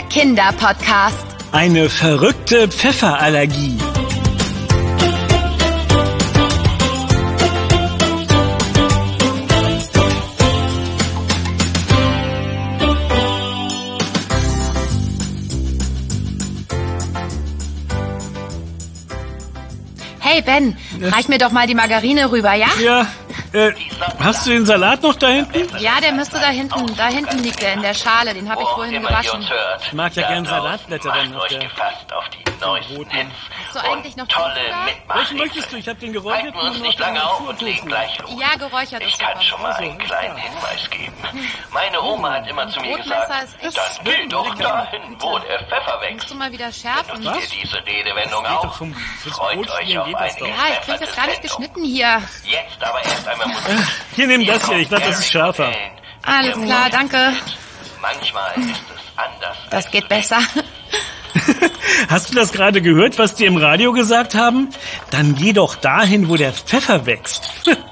Kinderpodcast. Eine verrückte Pfefferallergie. Hey Ben, reich mir doch mal die Margarine rüber, ja? Ja, hast du den Salat noch da hinten? Ja, der müsste da hinten liegt der in der Schale, den habe ich vorhin gewaschen. Ich mag ja gern Salatblätter dann auf der gefasst auf die neuesten Hits. Hast du eigentlich noch tolle Welchen möchtest du? Ich habe den geräucherten Halten wir uns nicht lange auf und legen gleich los. Ja, geräuchert ist Ich kann super. schon mal einen kleinen Hinweis geben. Meine Oma hat immer zu mir Brotmesser gesagt, ist echt das gilt doch dahin, wo der Pfeffer wächst. Musst du mal wieder Nutzt schärfen. ihr diese Redewendung Geht doch auch? fürs Freut euch Brotschmieren auf geht das eine doch. Ja, ich krieg das gar nicht geschnitten hier. Jetzt aber erst einmal Musik. Hier, nimm das hier. Ich glaube, das ist schärfer. Alles klar, danke. Manchmal ist es anders. Das geht besser. Hast du das gerade gehört, was die im Radio gesagt haben? Dann geh doch dahin, wo der Pfeffer wächst.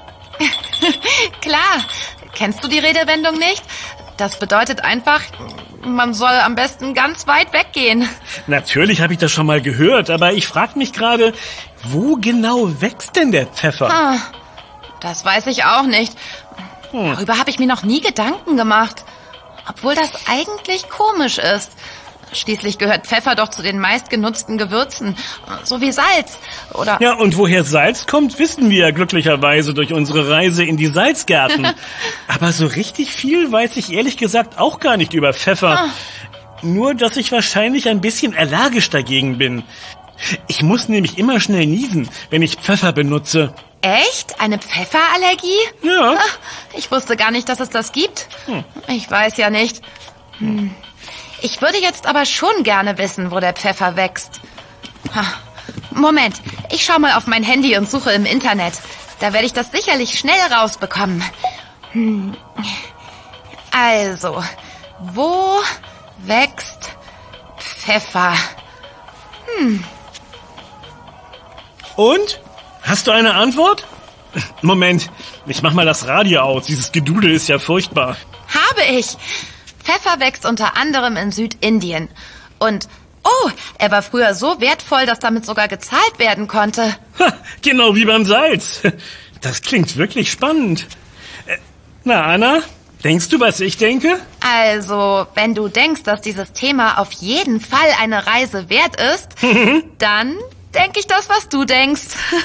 Klar. Kennst du die Redewendung nicht? Das bedeutet einfach, man soll am besten ganz weit weggehen. Natürlich habe ich das schon mal gehört, aber ich frage mich gerade, wo genau wächst denn der Pfeffer? Das weiß ich auch nicht. Darüber habe ich mir noch nie Gedanken gemacht. Obwohl das eigentlich komisch ist. Schließlich gehört Pfeffer doch zu den meistgenutzten Gewürzen, so wie Salz. Oder Ja, und woher Salz kommt, wissen wir ja glücklicherweise durch unsere Reise in die Salzgärten. Aber so richtig viel weiß ich ehrlich gesagt auch gar nicht über Pfeffer. Nur, dass ich wahrscheinlich ein bisschen allergisch dagegen bin. Ich muss nämlich immer schnell niesen, wenn ich Pfeffer benutze. echt? Eine Pfefferallergie? Ja. Ach, ich wusste gar nicht, dass es das gibt. Ich weiß ja nicht. Ich würde jetzt aber schon gerne wissen, wo der Pfeffer wächst. Moment, ich schau mal auf mein Handy und suche im Internet. Da werde ich das sicherlich schnell rausbekommen. Also, wo wächst Pfeffer? Und? Hast du eine Antwort? Moment, ich mach mal das Radio aus. Dieses Gedudel ist ja furchtbar. Habe ich. Pfeffer wächst unter anderem in Südindien. Und, er war früher so wertvoll, dass damit sogar gezahlt werden konnte. Ha, genau wie beim Salz. Das klingt wirklich spannend. Na, Anna, denkst du, was ich denke? Also, wenn du denkst, dass dieses Thema auf jeden Fall eine Reise wert ist, dann denke ich das, was du denkst.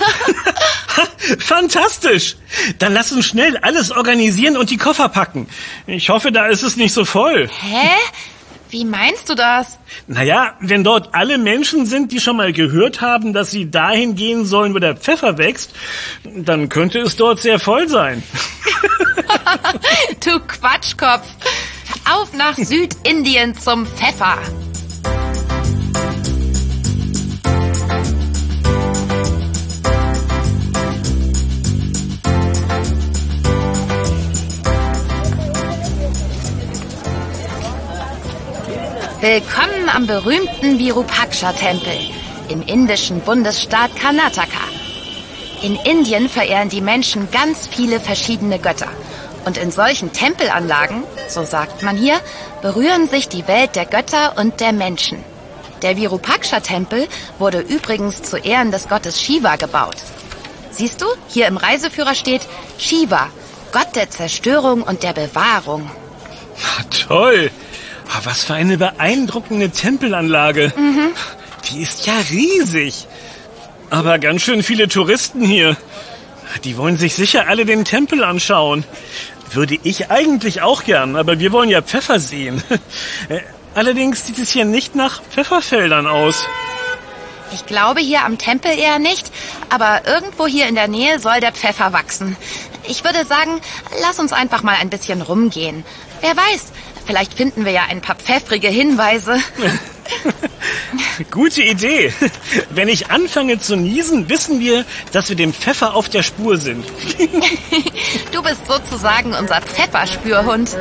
Fantastisch! Dann lass uns schnell alles organisieren und die Koffer packen. Ich hoffe, da ist es nicht so voll. Hä? Wie meinst du das? Naja, wenn dort alle Menschen sind, die schon mal gehört haben, dass sie dahin gehen sollen, wo der Pfeffer wächst, dann könnte es dort sehr voll sein. Du Quatschkopf. Auf nach Südindien zum Pfeffer. Willkommen am berühmten Virupaksha-Tempel im indischen Bundesstaat Karnataka. In Indien verehren die Menschen ganz viele verschiedene Götter. Und in solchen Tempelanlagen, so sagt man hier, berühren sich die Welt der Götter und der Menschen. Der Virupaksha-Tempel wurde übrigens zu Ehren des Gottes Shiva gebaut. Siehst du, hier im Reiseführer steht Shiva, Gott der Zerstörung und der Bewahrung. Toll! Was für eine beeindruckende Tempelanlage. Die ist ja riesig. Aber ganz schön viele Touristen hier. Die wollen sich sicher alle den Tempel anschauen. Würde ich eigentlich auch gern, aber wir wollen ja Pfeffer sehen. Allerdings sieht es hier nicht nach Pfefferfeldern aus. Ich glaube hier am Tempel eher nicht, aber irgendwo hier in der Nähe soll der Pfeffer wachsen. Ich würde sagen, lass uns einfach mal ein bisschen rumgehen. Wer weiß, vielleicht finden wir ja ein paar pfeffrige Hinweise. Gute Idee. Wenn ich anfange zu niesen, wissen wir, dass wir dem Pfeffer auf der Spur sind. Du bist sozusagen unser Pfefferspürhund.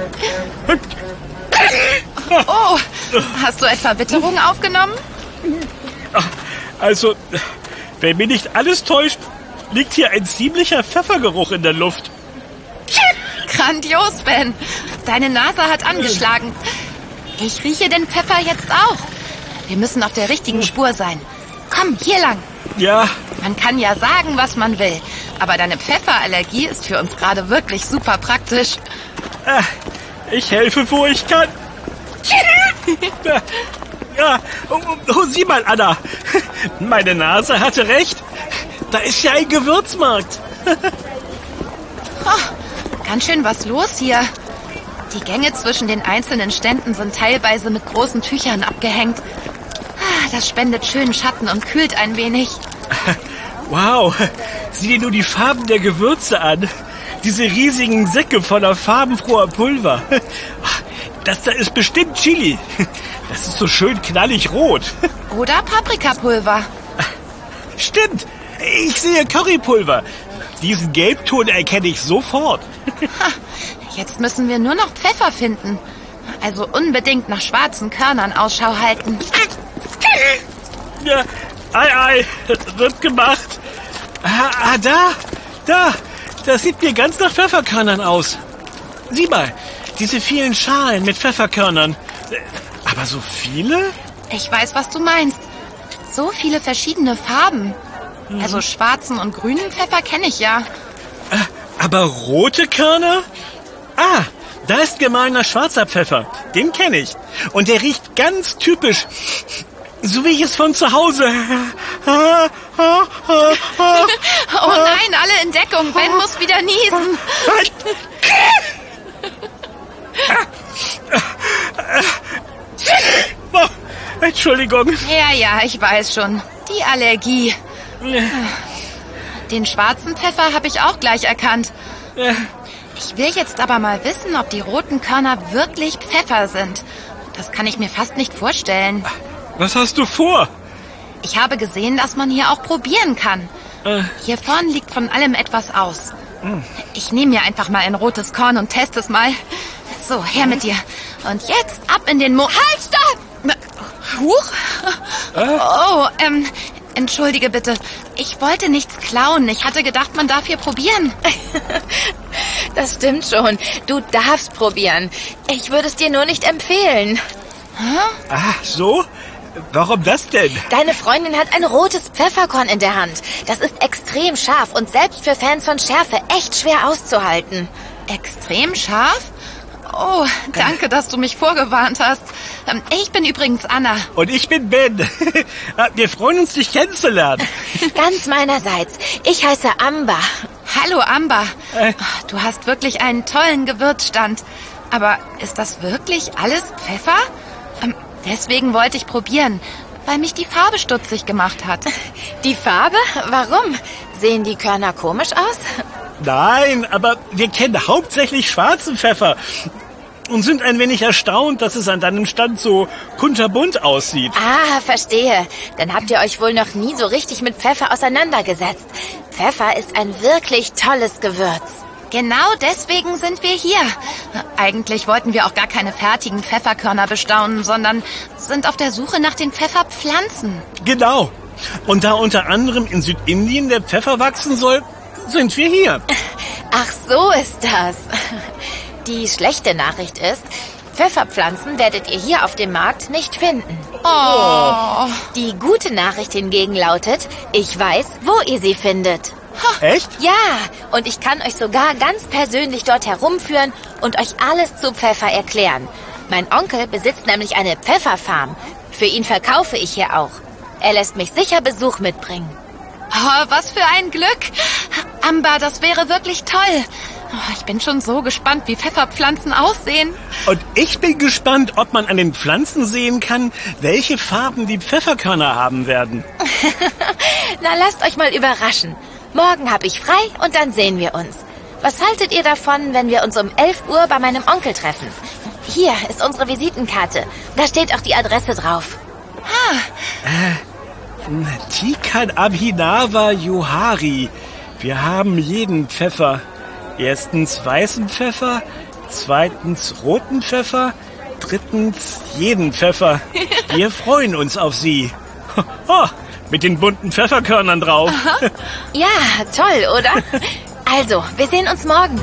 Oh, hast du etwa Witterung aufgenommen? Also, wenn mich nicht alles täuscht, liegt hier ein ziemlicher Pfeffergeruch in der Luft. Grandios, Ben. Deine Nase hat angeschlagen. Ich rieche den Pfeffer jetzt auch. Wir müssen auf der richtigen Spur sein. Komm, hier lang. Ja, Man kann ja sagen, was man will. Aber deine Pfefferallergie ist für uns gerade wirklich super praktisch. ich helfe, wo ich kann. Ja, sieh mal, Anna. Meine Nase hatte recht. Da ist ja ein Gewürzmarkt. Ganz schön was los hier. Die Gänge zwischen den einzelnen Ständen sind teilweise mit großen Tüchern abgehängt. Das spendet schönen Schatten und kühlt ein wenig. Wow, sieh dir nur die Farben der Gewürze an. Diese riesigen Säcke voller farbenfroher Pulver. Das da ist bestimmt Chili. Das ist so schön knallig rot. Oder Paprikapulver. Stimmt, ich sehe Currypulver. Diesen Gelbton erkenne ich sofort. Jetzt müssen wir nur noch Pfeffer finden. Also unbedingt nach schwarzen Körnern Ausschau halten. Ja, ei, wird gemacht. Das sieht mir ganz nach Pfefferkörnern aus. Sieh mal, diese vielen Schalen mit Pfefferkörnern. Aber so viele? Ich weiß, was du meinst. So viele verschiedene Farben. Also schwarzen und grünen Pfeffer kenne ich ja. Aber rote Körner? Da ist gemahlener schwarzer Pfeffer. Den kenne ich. Und der riecht ganz typisch. So wie ich es von zu Hause. Oh nein, alle in Deckung. Ben muss wieder niesen. Entschuldigung. Ja, ich weiß schon. Die Allergie. Den schwarzen Pfeffer habe ich auch gleich erkannt. Ich will jetzt aber mal wissen, ob die roten Körner wirklich Pfeffer sind. Das kann ich mir fast nicht vorstellen. Was hast du vor? Ich habe gesehen, dass man hier auch probieren kann. Hier vorn liegt von allem etwas aus. Ich nehme mir einfach mal ein rotes Korn und teste es mal. So, her mit dir. Und jetzt ab in den Mund. Halt, stopp! Huch! Entschuldige bitte. Ich wollte nichts klauen. Ich hatte gedacht, man darf hier probieren. Das stimmt schon. Du darfst probieren. Ich würde es dir nur nicht empfehlen. So? Warum das denn? Deine Freundin hat ein rotes Pfefferkorn in der Hand. Das ist extrem scharf und selbst für Fans von Schärfe echt schwer auszuhalten. Extrem scharf? Oh, danke, dass du mich vorgewarnt hast. Ich bin übrigens Anna. Und ich bin Ben. Wir freuen uns, dich kennenzulernen. Ganz meinerseits. Ich heiße Amber. Hallo, Amber. Du hast wirklich einen tollen Gewürzstand. Aber ist das wirklich alles Pfeffer? Deswegen wollte ich probieren, weil mich die Farbe stutzig gemacht hat. Die Farbe? Warum? Sehen die Körner komisch aus? Nein, aber wir kennen hauptsächlich schwarzen Pfeffer und sind ein wenig erstaunt, dass es an deinem Stand so kunterbunt aussieht. Verstehe. Dann habt ihr euch wohl noch nie so richtig mit Pfeffer auseinandergesetzt. Pfeffer ist ein wirklich tolles Gewürz. Genau deswegen sind wir hier. Eigentlich wollten wir auch gar keine fertigen Pfefferkörner bestaunen, sondern sind auf der Suche nach den Pfefferpflanzen. Genau. Und da unter anderem in Südindien der Pfeffer wachsen soll, sind wir hier. Ach, so ist das. Die schlechte Nachricht ist, Pfefferpflanzen werdet ihr hier auf dem Markt nicht finden. Oh. Die gute Nachricht hingegen lautet, ich weiß, wo ihr sie findet. Echt? Ja, und ich kann euch sogar ganz persönlich dort herumführen und euch alles zu Pfeffer erklären. Mein Onkel besitzt nämlich eine Pfefferfarm. Für ihn verkaufe ich hier auch. Er lässt mich sicher Besuch mitbringen. Oh, was für ein Glück. Amber, das wäre wirklich toll. Oh, ich bin schon so gespannt, wie Pfefferpflanzen aussehen. Und ich bin gespannt, ob man an den Pflanzen sehen kann, welche Farben die Pfefferkörner haben werden. Na, lasst euch mal überraschen. Morgen habe ich frei und dann sehen wir uns. Was haltet ihr davon, wenn wir uns um 11 Uhr bei meinem Onkel treffen? Hier ist unsere Visitenkarte. Da steht auch die Adresse drauf. Tikan Abhinawa Johari. Wir haben jeden Pfeffer. Erstens weißen Pfeffer, zweitens roten Pfeffer, drittens jeden Pfeffer. Wir freuen uns auf Sie. Oh, mit den bunten Pfefferkörnern drauf. Ja, toll, oder? Also, wir sehen uns morgen.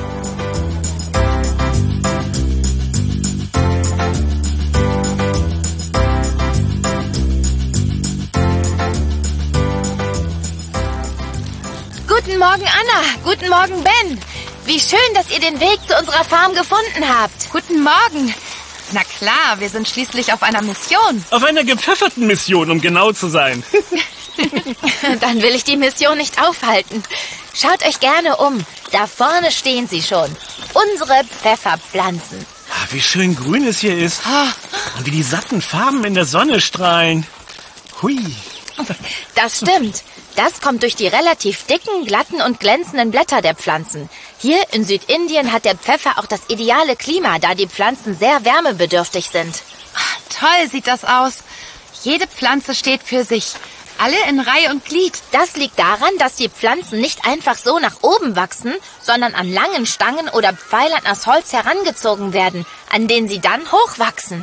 Guten Morgen, Anna. Guten Morgen, Ben. Wie schön, dass ihr den Weg zu unserer Farm gefunden habt. Guten Morgen. Na klar, wir sind schließlich auf einer Mission. Auf einer gepfefferten Mission, um genau zu sein. Dann will ich die Mission nicht aufhalten. Schaut euch gerne um. Da vorne stehen sie schon. Unsere Pfefferpflanzen. Wie schön grün es hier ist. Und wie die satten Farben in der Sonne strahlen. Hui. Das stimmt. Das kommt durch die relativ dicken, glatten und glänzenden Blätter der Pflanzen. Hier in Südindien hat der Pfeffer auch das ideale Klima, da die Pflanzen sehr wärmebedürftig sind. Toll sieht das aus. Jede Pflanze steht für sich. Alle in Reihe und Glied. Das liegt daran, dass die Pflanzen nicht einfach so nach oben wachsen, sondern an langen Stangen oder Pfeilern aus Holz herangezogen werden, an denen sie dann hochwachsen.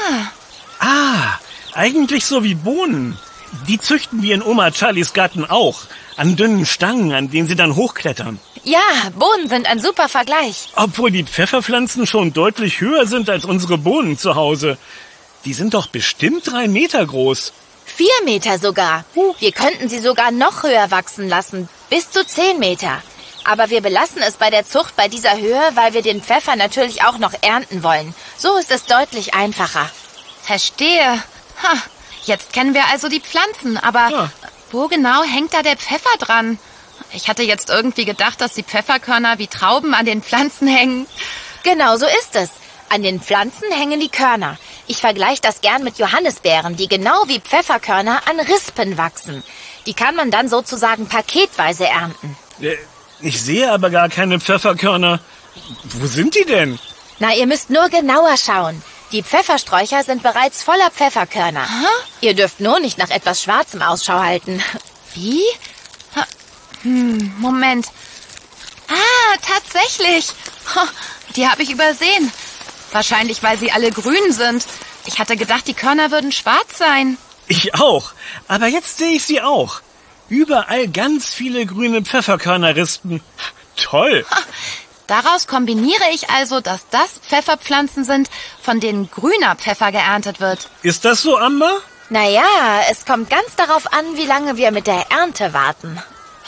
Eigentlich so wie Bohnen. Die züchten wir in Oma Charlies Garten auch. An dünnen Stangen, an denen sie dann hochklettern. Ja, Bohnen sind ein super Vergleich. Obwohl die Pfefferpflanzen schon deutlich höher sind als unsere Bohnen zu Hause. Die sind doch bestimmt 3 Meter groß. 4 Meter sogar. Wir könnten sie sogar noch höher wachsen lassen, bis zu 10 Meter. Aber wir belassen es bei der Zucht bei dieser Höhe, weil wir den Pfeffer natürlich auch noch ernten wollen. So ist es deutlich einfacher. Verstehe. Jetzt kennen wir also die Pflanzen, aber wo genau hängt da der Pfeffer dran? Ich hatte jetzt irgendwie gedacht, dass die Pfefferkörner wie Trauben an den Pflanzen hängen. Genau so ist es. An den Pflanzen hängen die Körner. Ich vergleiche das gern mit Johannisbeeren, die genau wie Pfefferkörner an Rispen wachsen. Die kann man dann sozusagen paketweise ernten. Ich sehe aber gar keine Pfefferkörner. Wo sind die denn? Na, ihr müsst nur genauer schauen. Die Pfeffersträucher sind bereits voller Pfefferkörner. Ihr dürft nur nicht nach etwas Schwarzem Ausschau halten. Wie? Moment. Tatsächlich. Die habe ich übersehen. Wahrscheinlich, weil sie alle grün sind. Ich hatte gedacht, die Körner würden schwarz sein. Ich auch. Aber jetzt sehe ich sie auch. Überall ganz viele grüne Pfefferkörnerrispen. Toll. Daraus kombiniere ich also, dass das Pfefferpflanzen sind, von denen grüner Pfeffer geerntet wird. Ist das so, Amber? Naja, es kommt ganz darauf an, wie lange wir mit der Ernte warten.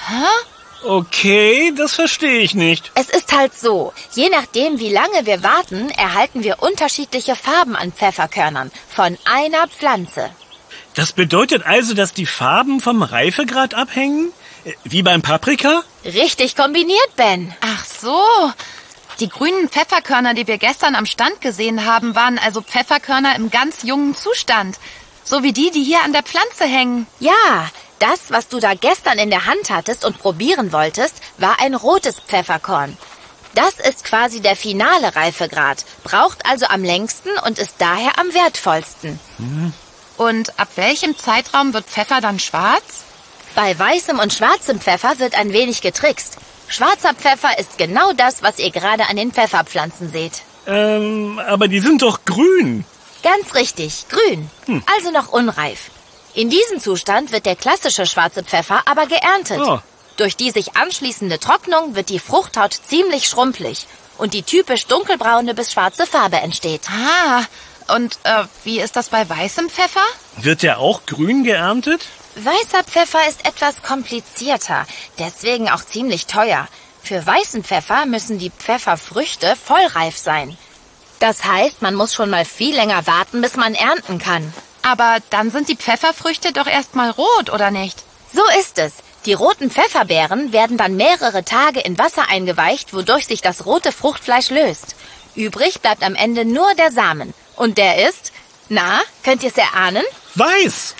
Okay, das verstehe ich nicht. Es ist halt so, je nachdem, wie lange wir warten, erhalten wir unterschiedliche Farben an Pfefferkörnern von einer Pflanze. Das bedeutet also, dass die Farben vom Reifegrad abhängen? Wie beim Paprika? Richtig kombiniert, Ben. Ach so. Die grünen Pfefferkörner, die wir gestern am Stand gesehen haben, waren also Pfefferkörner im ganz jungen Zustand. So wie die hier an der Pflanze hängen. Ja, das, was du da gestern in der Hand hattest und probieren wolltest, war ein rotes Pfefferkorn. Das ist quasi der finale Reifegrad, braucht also am längsten und ist daher am wertvollsten. Und ab welchem Zeitraum wird Pfeffer dann schwarz? Bei weißem und schwarzem Pfeffer wird ein wenig getrickst. Schwarzer Pfeffer ist genau das, was ihr gerade an den Pfefferpflanzen seht. Aber die sind doch grün. Ganz richtig, grün, also noch unreif. In diesem Zustand wird der klassische schwarze Pfeffer aber geerntet. Durch die sich anschließende Trocknung wird die Fruchthaut ziemlich schrumpelig und die typisch dunkelbraune bis schwarze Farbe entsteht. Und wie ist das bei weißem Pfeffer? Wird der auch grün geerntet? Weißer Pfeffer ist etwas komplizierter, deswegen auch ziemlich teuer. Für weißen Pfeffer müssen die Pfefferfrüchte vollreif sein. Das heißt, man muss schon mal viel länger warten, bis man ernten kann. Aber dann sind die Pfefferfrüchte doch erst mal rot, oder nicht? So ist es. Die roten Pfefferbeeren werden dann mehrere Tage in Wasser eingeweicht, wodurch sich das rote Fruchtfleisch löst. Übrig bleibt am Ende nur der Samen. Und der ist, na, könnt ihr es erahnen? Weiß!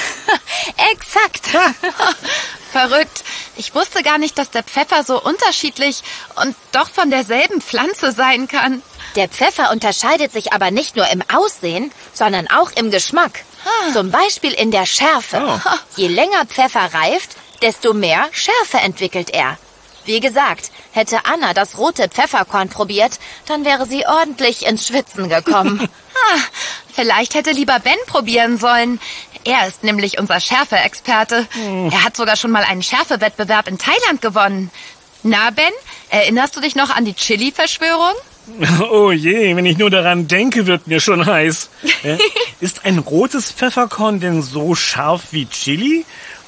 Exakt! Verrückt. Ich wusste gar nicht, dass der Pfeffer so unterschiedlich und doch von derselben Pflanze sein kann. Der Pfeffer unterscheidet sich aber nicht nur im Aussehen, sondern auch im Geschmack. Zum Beispiel in der Schärfe. Je länger Pfeffer reift, desto mehr Schärfe entwickelt er. Wie gesagt, hätte Anna das rote Pfefferkorn probiert, dann wäre sie ordentlich ins Schwitzen gekommen. Vielleicht hätte lieber Ben probieren sollen. Er ist nämlich unser Schärfe-Experte. Er hat sogar schon mal einen Schärfewettbewerb in Thailand gewonnen. Na, Ben, erinnerst du dich noch an die Chili-Verschwörung? Oh je, wenn ich nur daran denke, wird mir schon heiß. Ist ein rotes Pfefferkorn denn so scharf wie Chili?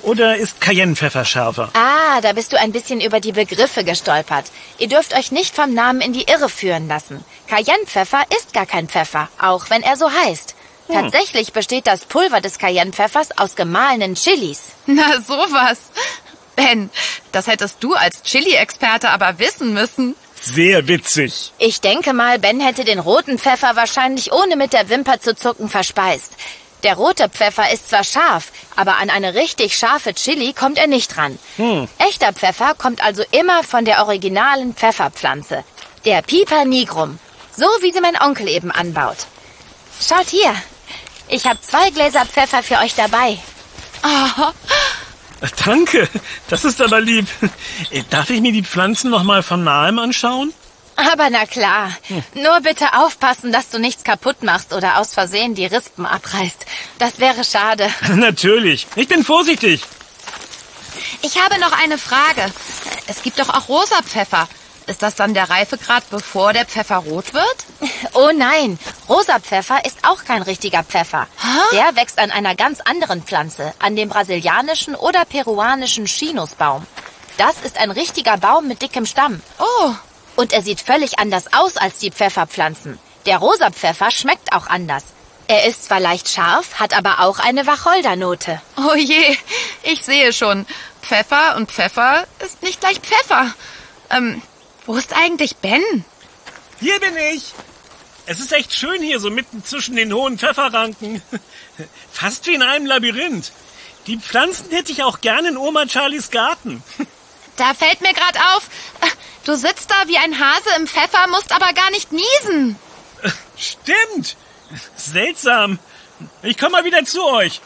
Oder ist Cayennepfeffer schärfer? Ah, da bist du ein bisschen über die Begriffe gestolpert. Ihr dürft euch nicht vom Namen in die Irre führen lassen. Cayennepfeffer ist gar kein Pfeffer, auch wenn er so heißt. Tatsächlich besteht das Pulver des Cayennepfeffers aus gemahlenen Chilis. Na sowas. Ben, das hättest du als Chili-Experte aber wissen müssen. Sehr witzig. Ich denke mal, Ben hätte den roten Pfeffer wahrscheinlich ohne mit der Wimper zu zucken verspeist. Der rote Pfeffer ist zwar scharf, aber an eine richtig scharfe Chili kommt er nicht ran. Echter Pfeffer kommt also immer von der originalen Pfefferpflanze, der Piper nigrum, so wie sie mein Onkel eben anbaut. Schaut hier, ich habe 2 Gläser Pfeffer für euch dabei. Oh, Danke, das ist aber lieb. Darf ich mir die Pflanzen noch mal von nahem anschauen? Aber na klar, nur bitte aufpassen, dass du nichts kaputt machst oder aus Versehen die Rispen abreißt. Das wäre schade. Natürlich, ich bin vorsichtig. ich habe noch eine Frage. Es gibt doch auch rosa Pfeffer. Ist das dann der Reifegrad, bevor der Pfeffer rot wird? Oh nein, rosa Pfeffer ist auch kein richtiger Pfeffer. Der wächst an einer ganz anderen Pflanze, an dem brasilianischen oder peruanischen Chinusbaum. Das ist ein richtiger Baum mit dickem Stamm. Oh, Und er sieht völlig anders aus als die Pfefferpflanzen. Der rosa Pfeffer schmeckt auch anders. Er ist zwar leicht scharf, hat aber auch eine Wacholdernote. oh je, ich sehe schon. Pfeffer und Pfeffer ist nicht gleich Pfeffer. Wo ist eigentlich Ben? Hier bin ich. Es ist echt schön hier, so mitten zwischen den hohen Pfefferranken. Fast wie in einem Labyrinth. Die Pflanzen hätte ich auch gerne in Oma Charlies Garten. Da fällt mir gerade auf, du sitzt da wie ein Hase im Pfeffer, musst aber gar nicht niesen. Stimmt. Seltsam. Ich komme mal wieder zu euch.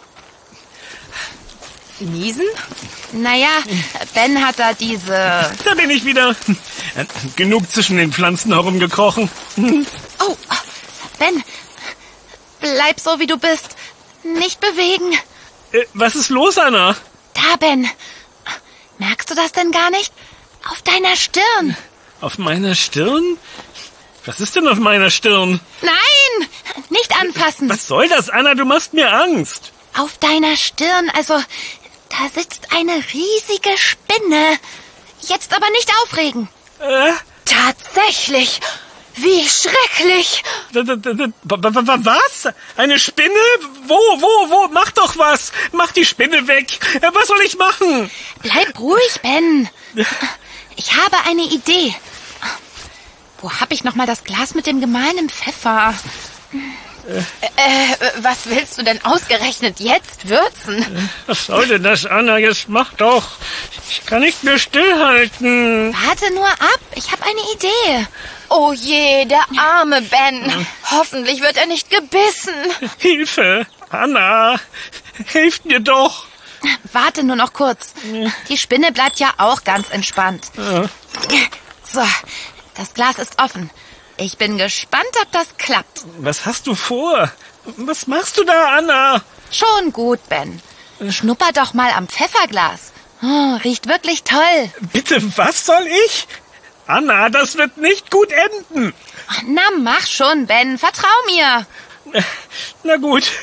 Niesen? Naja, Ben hat da diese... Da bin ich wieder. Genug zwischen den Pflanzen herumgekrochen. Oh, Ben, bleib so, wie du bist. Nicht bewegen. Was ist los, Anna? Da, Ben. Merkst du das denn gar nicht? Auf deiner Stirn. Auf meiner Stirn? Was ist denn auf meiner Stirn? Nein, nicht anfassen. Was soll das, Anna? Du machst mir Angst. Auf deiner Stirn, also, da sitzt eine riesige Spinne. Jetzt aber nicht aufregen. Tatsächlich! Wie schrecklich! Was? Eine Spinne? Wo? Mach doch was! Mach die Spinne weg! Was soll ich machen? Bleib ruhig, Ben. Ich habe eine Idee. Wo habe ich noch mal das Glas mit dem gemahlenen Pfeffer? Was willst du denn ausgerechnet jetzt würzen? Was soll denn das, Anna? Jetzt mach doch! Ich kann nicht mehr stillhalten. Warte nur ab, ich habe eine Idee. Oh je, der arme Ben. Hoffentlich wird er nicht gebissen. Hilfe! Anna! Hilft mir doch! Warte nur noch kurz. Die Spinne bleibt ja auch ganz entspannt. So, das Glas ist offen. Ich bin gespannt, ob das klappt. Was hast du vor? Was machst du da, Anna? Schon gut, Ben. Schnupper doch mal am Pfefferglas. Oh, riecht wirklich toll. Bitte, was soll ich? Anna, das wird nicht gut enden. Na, mach schon, Ben. Vertrau mir. Na gut.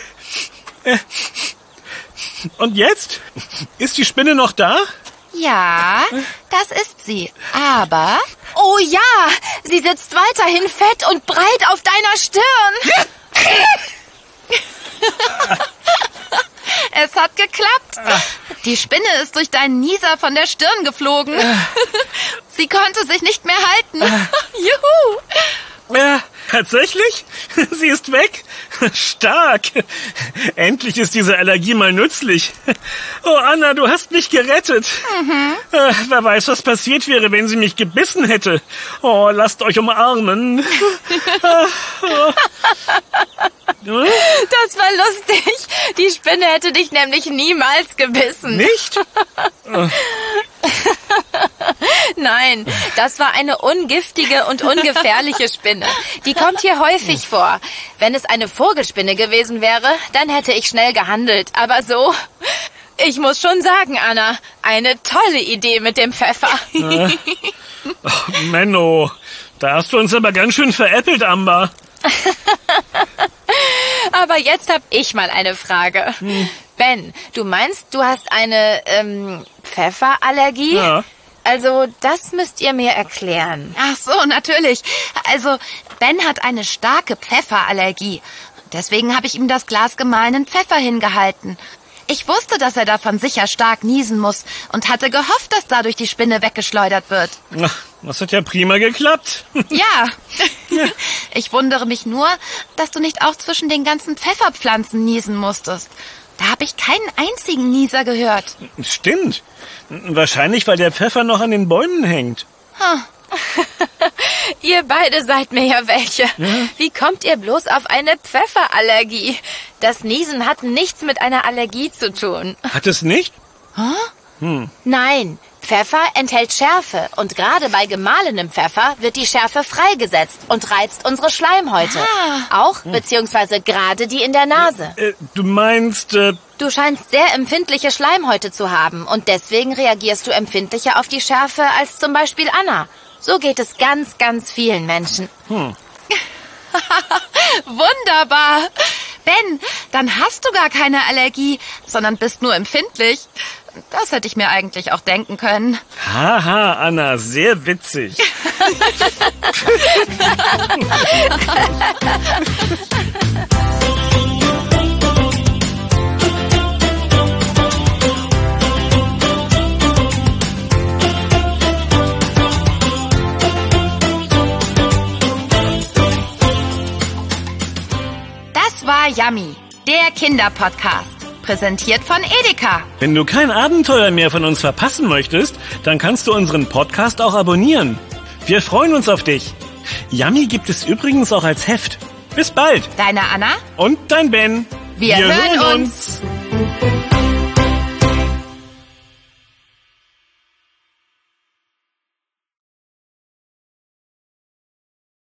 Und jetzt? Ist die Spinne noch da? Ja, das ist sie. Aber Oh ja, sie sitzt weiterhin fett und breit auf deiner Stirn. es hat geklappt. Die Spinne ist durch deinen Nieser von der Stirn geflogen. Sie konnte sich nicht mehr halten. Juhu! Tatsächlich? Sie ist weg? Stark. Endlich ist diese Allergie mal nützlich. Oh, Anna, du hast mich gerettet. Wer weiß, was passiert wäre, wenn sie mich gebissen hätte. Oh, lasst euch umarmen. Das war lustig. Die Spinne hätte dich nämlich niemals gebissen. Nicht? Nein, das war eine ungiftige und ungefährliche Spinne. Die kommt hier häufig vor. Wenn es eine Vogelspinne gewesen wäre, dann hätte ich schnell gehandelt. Aber so, ich muss schon sagen, Anna, eine tolle Idee mit dem Pfeffer. Oh, Menno, da hast du uns aber ganz schön veräppelt, Amber. Aber jetzt habe ich mal eine Frage. Ben, du meinst, du hast eine, Pfefferallergie? Ja. Also, das müsst ihr mir erklären. Ach so, natürlich. Also, Ben hat eine starke Pfefferallergie. Deswegen habe ich ihm das Glas gemahlenen Pfeffer hingehalten. Ich wusste, dass er davon sicher stark niesen muss und hatte gehofft, dass dadurch die Spinne weggeschleudert wird. Ach, das hat ja prima geklappt. Ja. Ich wundere mich nur, dass du nicht auch zwischen den ganzen Pfefferpflanzen niesen musstest. Da habe ich keinen einzigen Nieser gehört. Stimmt. Wahrscheinlich, weil der Pfeffer noch an den Bäumen hängt. Ihr beide seid mir ja welche. Ja. Wie kommt ihr bloß auf eine Pfefferallergie? Das Niesen hat nichts mit einer Allergie zu tun. Hat es nicht? Nein, Pfeffer enthält Schärfe und gerade bei gemahlenem Pfeffer wird die Schärfe freigesetzt und reizt unsere Schleimhäute. Auch, beziehungsweise gerade die in der Nase. Du meinst... Du scheinst sehr empfindliche Schleimhäute zu haben und deswegen reagierst du empfindlicher auf die Schärfe als zum Beispiel Anna. So geht es ganz, ganz vielen Menschen. Wunderbar. Ben, dann hast du gar keine Allergie, sondern bist nur empfindlich. Das hätte ich mir eigentlich auch denken können. Haha, Anna, sehr witzig. Das war Yummy, der Kinderpodcast. Präsentiert von Edeka. Wenn du kein Abenteuer mehr von uns verpassen möchtest, dann kannst du unseren Podcast auch abonnieren. Wir freuen uns auf dich. Yummy gibt es übrigens auch als Heft. Bis bald. Deine Anna und dein Ben. Wir hören uns.